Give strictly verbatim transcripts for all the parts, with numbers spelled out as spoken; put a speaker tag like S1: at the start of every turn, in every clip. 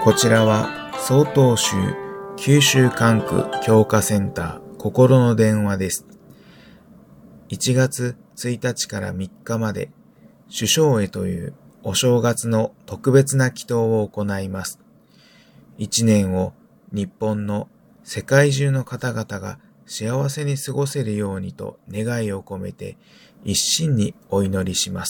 S1: こちらは曹洞宗九州管区教化センター心の電話です。いちがつついたちからみっかまで主正会というお正月の特別な祈祷を行います。いちねんを日本の世界中の方々が幸せに過ごせるようにと願いを込めて一心にお祈りします。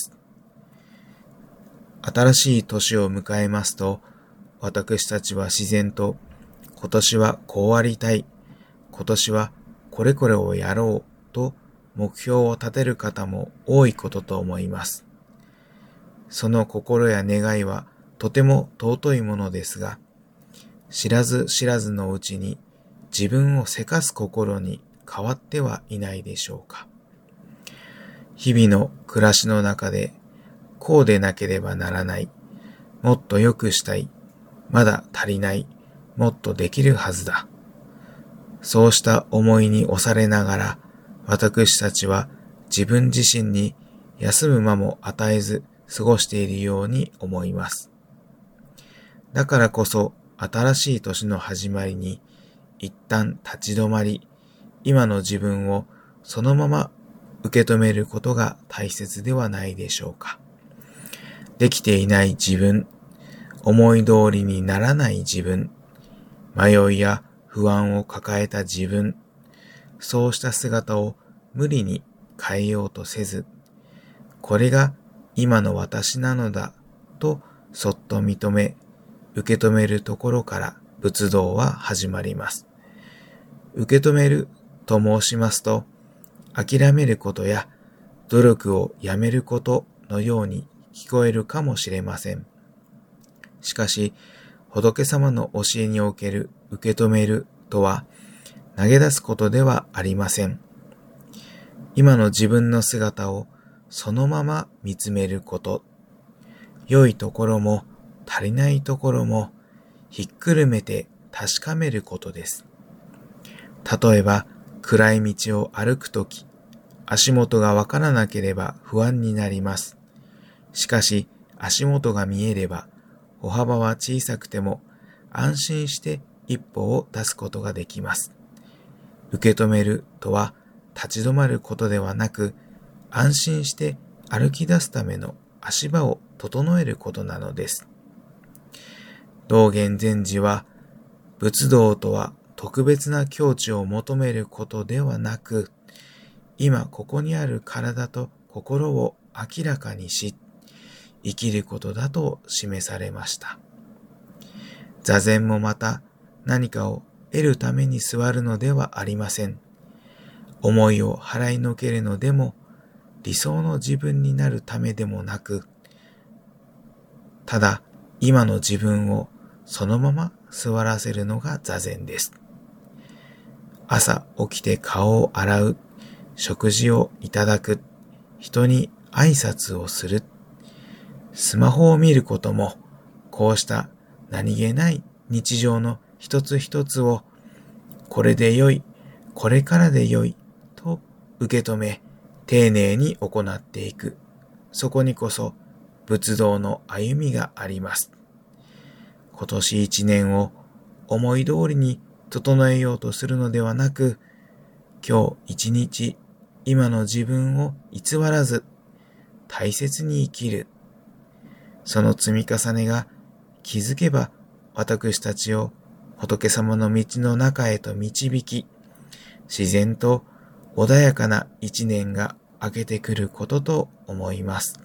S1: 新しい年を迎えますと、私たちは自然と今年はこうありたい、今年はこれこれをやろうと目標を立てる方も多いことと思います。その心や願いはとても尊いものですが、知らず知らずのうちに自分をせかす心に変わってはいないでしょうか。日々の暮らしの中でこうでなければならない、もっと良くしたい、まだ足りない、もっとできるはずだ。そうした思いに押されながら、私たちは自分自身に休む間も与えず過ごしているように思います。だからこそ新しい年の始まりに一旦立ち止まり、今の自分をそのまま受け止めることが大切ではないでしょうか。できていない自分、思い通りにならない自分、迷いや不安を抱えた自分、そうした姿を無理に変えようとせず、これが今の私なのだとそっと認め、受け止めるところから仏道は始まります。受け止めると申しますと、諦めることや努力をやめることのように聞こえるかもしれません。しかし、仏様の教えにおける受け止めるとは、投げ出すことではありません。今の自分の姿をそのまま見つめること、良いところも足りないところもひっくるめて確かめることです。例えば、暗い道を歩くとき、足元がわからなければ不安になります。しかし、足元が見えれば、歩幅は小さくても安心して一歩を出すことができます。受け止めるとは立ち止まることではなく、安心して歩き出すための足場を整えることなのです。道元禅師は、仏道とは特別な境地を求めることではなく、今ここにある体と心を明らかにし、生きることだと示されました。座禅もまた何かを得るために座るのではありません。思いを払いのけるのでも、理想の自分になるためでもなく、ただ今の自分をそのまま座らせるのが座禅です。朝起きて顔を洗う、食事をいただく、人に挨拶をする、スマホを見ることも、こうした何気ない日常の一つ一つを、これでよい、これからでよいと受け止め、丁寧に行っていく。そこにこそ仏道の歩みがあります。今年一年を思い通りに整えようとするのではなく、今日一日、今の自分を偽らず、大切に生きる。その積み重ねが気づけば私たちを仏様の道の中へと導き、自然と穏やかな一年が明けてくることと思います。